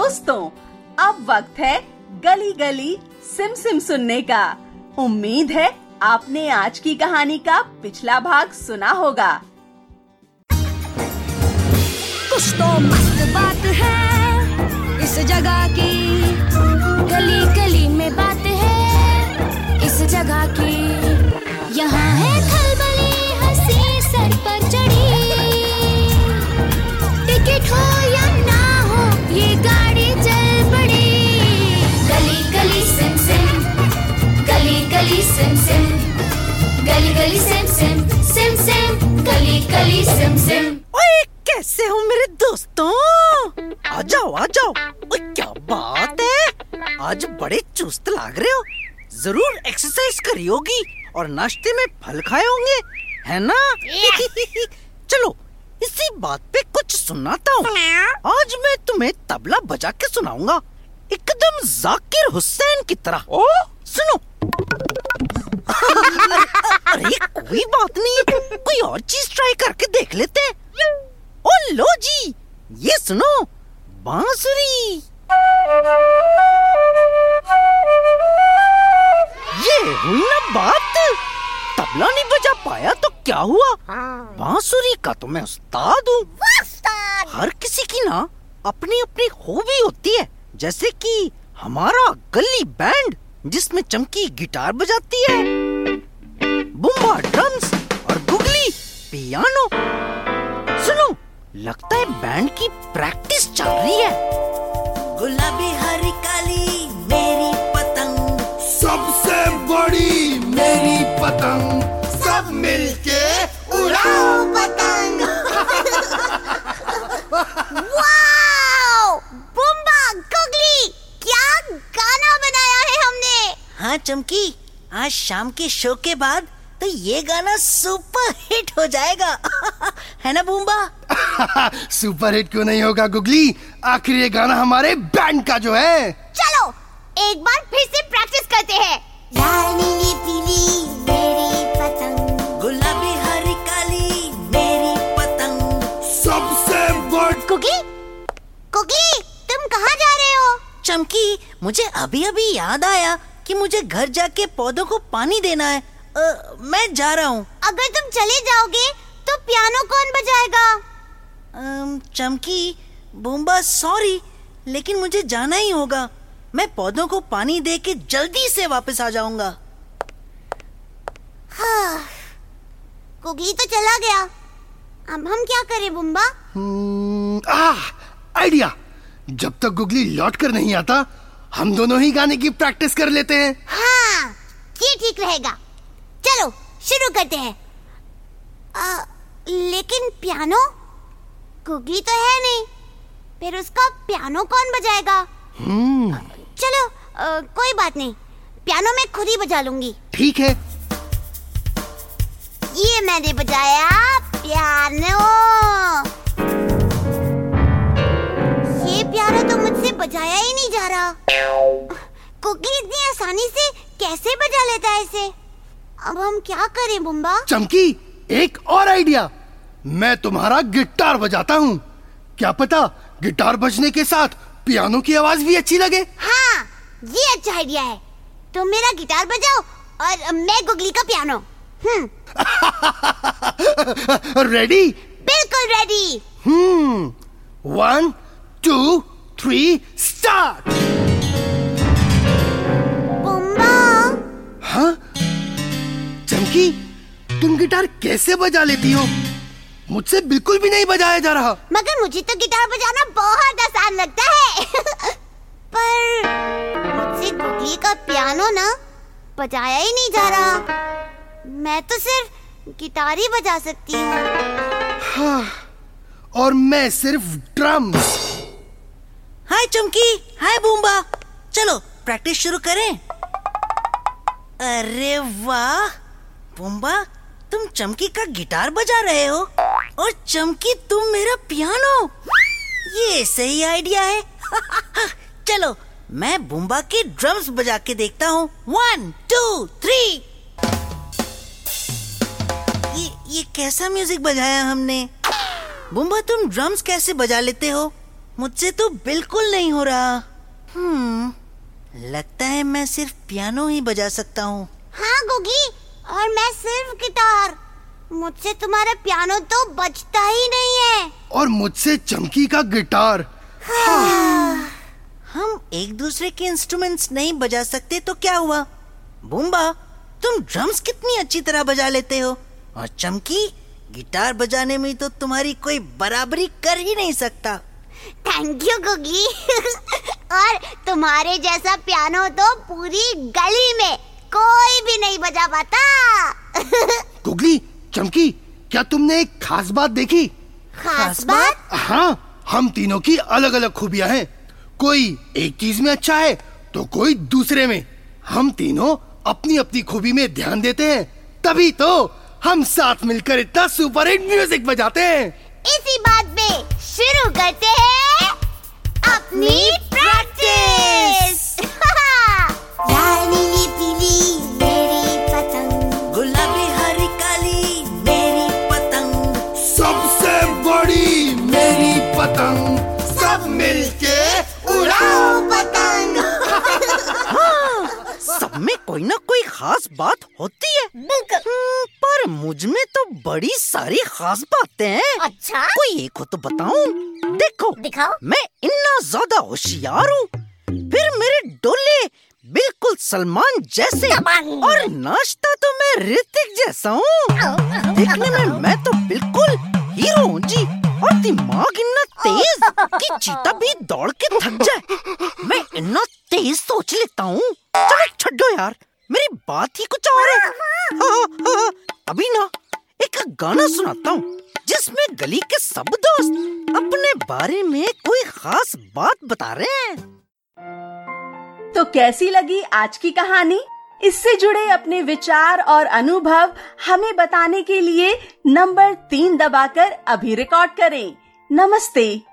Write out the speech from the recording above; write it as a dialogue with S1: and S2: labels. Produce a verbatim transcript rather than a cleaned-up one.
S1: दोस्तों, अब वक्त है गली गली सिम सिम सुनने का। उम्मीद है आपने आज की कहानी का पिछला भाग सुना होगा।
S2: कुछ तो मस्त बात है इस जगह की, गली गली में बात है इस जगह की। यहाँ है खलबली हंसी सर पर चढ़ी, टिकट हो या ना हो ये गाड़ी चल पड़ी। गली गली सिम सिम, गली गली सिम सिम, गली गली सिम सिम, सिम सिम गली गली सिम सिम।
S3: ओए कैसे हो मेरे दोस्तों? आ जाओ आ जाओ। ओए क्या बात है, आज बड़े चुस्त लग रहे हो। जरूर एक्सरसाइज करी होगी और नाश्ते में फल खाए होंगे, है ना? चलो इसी बात पे कुछ सुनाता हूँ। आज मैं तुम्हें तबला बजा के सुनाऊंगा, एकदम जाकिर हुसैन की तरह। ओ सुनो। अरे, अरे कोई बात नहीं, कोई और चीज ट्राई करके देख लेते हैं। ओ लो जी, ये सुनो, बांसुरी। ये हुई ना बात। तबला नहीं बजा पाया तो क्या हुआ, बांसुरी का तो मैं उस्ताद हूँ। हर किसी की ना अपनी अपनी हॉबी होती है, जैसे कि हमारा गली बैंड जिसमें चमकी गिटार बजाती है, बुम्बा ड्रम्स और गुगली पियानो। सुनो, लगता है बैंड की प्रैक्टिस चल रही है। गुलाबी हरी काली मेरी पतंग,
S4: सबसे बड़ी मेरी पतंग, सब मिलके उड़ाओ पतंग।
S5: वाओ! बुम्बा, गुगली, क्या गाना बनाया है हमने।
S3: हाँ चमकी, आज शाम के शो के बाद तो ये गाना सुपर हिट हो जाएगा। है ना बुम्बा?
S4: सुपर हिट क्यों नहीं होगा गुगली, आखिर ये गाना हमारे बैंड का जो है।
S5: चलो एक बार फिर से प्रैक्टिस करते हैं। लाल नीली पीली मेरी पतंग,
S3: गुलाबी हरी काली मेरी पतंग,
S4: सबसे बड़ी।
S5: गुगली, गुगली, तुम कहाँ जा रहे हो?
S3: चमकी, मुझे अभी अभी याद आया कि मुझे घर जाके पौधों को पानी देना है। आ, मैं जा रहा हूँ।
S5: अगर तुम चले जाओगे तो पियानो कौन बजाएगा?
S3: अम, चमकी, बुम्बा सॉरी, लेकिन मुझे जाना ही होगा। मैं पौधों को पानी दे के जल्दी से वापस आ जाऊंगा।
S5: हाँ, गुगली तो चला गया, अब हम क्या करें बुम्बा?
S4: हम्म, आह, आइडिया। जब तक गुगली लौट कर नहीं आता, हम दोनों ही गाने की प्रैक्टिस कर लेते हैं।
S5: हाँ, ये ठीक रहेगा। चलो शुरू करते हैं। आ, लेकिन पियानो, गुगली तो है नहीं, फिर उसका पियानो कौन बजाएगा?
S4: हम्म,
S5: चलो आ, कोई बात नहीं, पियानो मैं खुद ही बजा लूंगी।
S4: ठीक है।
S5: ये मैंने बजाया पियानो। ये पियानो तो मुझसे बजाया ही नहीं जा रहा। गुगली इतनी आसानी से कैसे बजा लेता है इसे? अब हम क्या करें बुम्बा?
S4: चमकी, एक और आइडिया। मैं तुम्हारा गिटार बजाता हूँ, क्या पता गिटार बजने के साथ पियानो की आवाज भी अच्छी लगे।
S5: हाँ, ये अच्छा आइडिया है। तुम मेरा गिटार बजाओ और मैं गुगली का पियानो। हम्म।
S4: रेडी?
S5: बिल्कुल रेडी।
S4: हम्म, वन टू थ्री स्टार्ट।
S5: बुम्बा।
S4: हाँ चमकी, तुम गिटार कैसे बजा लेती हो? मुझसे बिल्कुल भी नहीं बजाया जा रहा।
S5: मगर मुझे तो गिटार बजाना बहुत आसान लगता है। पर मुझसे गुगली का पियानो ना बजाया ही नहीं जा रहा। मैं तो सिर्फ गिटार ही बजा सकती हूँ।
S4: हाँ, और मैं सिर्फ ड्रम्स।
S3: हाय चमकी, हाय बुम्बा, चलो प्रैक्टिस शुरू करें। अरे वाह बुम्बा, तुम चमकी का गिटार बजा रहे हो और चमकी तुम मेरा पियानो। ये सही आइडिया है। चलो मैं बुम्बा के ड्रम्स बजा के देखता हूँ। One two three. ये ये कैसा म्यूजिक बजाया हमने? बुम्बा, तुम ड्रम्स कैसे बजा लेते हो? मुझसे तो बिल्कुल नहीं हो रहा। हम्म, लगता है मैं सिर्फ पियानो ही बजा सकता हूँ।
S5: हाँ गुगी, और मैं सिर्फ गिटार। मुझसे तुम्हारा पियानो तो बजता ही नहीं है।
S4: और मुझसे चमकी का गिटार।
S3: हाँ। हम एक दूसरे के इंस्ट्रूमेंट्स नहीं बजा सकते तो क्या हुआ? बूम्बा, तुम ड्रम्स कितनी अच्छी तरह बजा लेते हो, और चमकी गिटार बजाने में तो तुम्हारी कोई बराबरी कर ही नहीं सकता।
S5: थैंक यू गुगी। और तुम्हारे जैसा पियानो तो पूरी गली में कोई भी नहीं बजा पाता।
S4: गुगली, चमकी, क्या तुमने एक खास बात देखी?
S5: खास बात?
S4: हाँ, हम तीनों की अलग अलग खूबियाँ हैं। कोई एक चीज में अच्छा है तो कोई दूसरे में। हम तीनों अपनी अपनी खूबी में ध्यान देते हैं, तभी तो हम साथ मिलकर इतना सुपर हिट म्यूजिक बजाते हैं।
S5: इसी बात पे शुरू करते हैं अपनी प्रैक्टिस। लाल नीली पीली मेरी पतंग,
S3: गुलाबी हरी काली मेरी पतंग,
S4: सबसे बड़ी मेरी पतंग, सब मिलके उड़ाओ पतंग।
S3: हाँ, सब में कोई ना कोई खास बात होती है। हम्म, पर मुझ में तो बड़ी सारी खास बातें हैं।
S5: अच्छा?
S3: कोई एक हो तो बताऊं? देखो,
S5: दिखाओ।
S3: मैं इतना ज्यादा होशियार हूँ, फिर मेरे डोले बिल्कुल सलमान जैसे, और नाश्ता तो मैं ऋतिक जैसा हूँ। देखने में मैं तो बिल्कुल हीरो हूँ जी, और दिमाग इतना तेज कि चीता भी दौड़ के थक जाए। मैं इतना तेज सोच लेता हूँ। चलो छोड़ो यार, मेरी बात ही कुछ और है। हाँ, हाँ, अभी ना एक गाना सुनाता हूँ जिसमें गली के सब दोस्त अपने बारे में कोई खास बात बता रहे हैं।
S1: तो कैसी लगी आज की कहानी? इससे जुड़े अपने विचार और अनुभव हमें बताने के लिए नंबर तीन दबाकर अभी रिकॉर्ड करें। नमस्ते।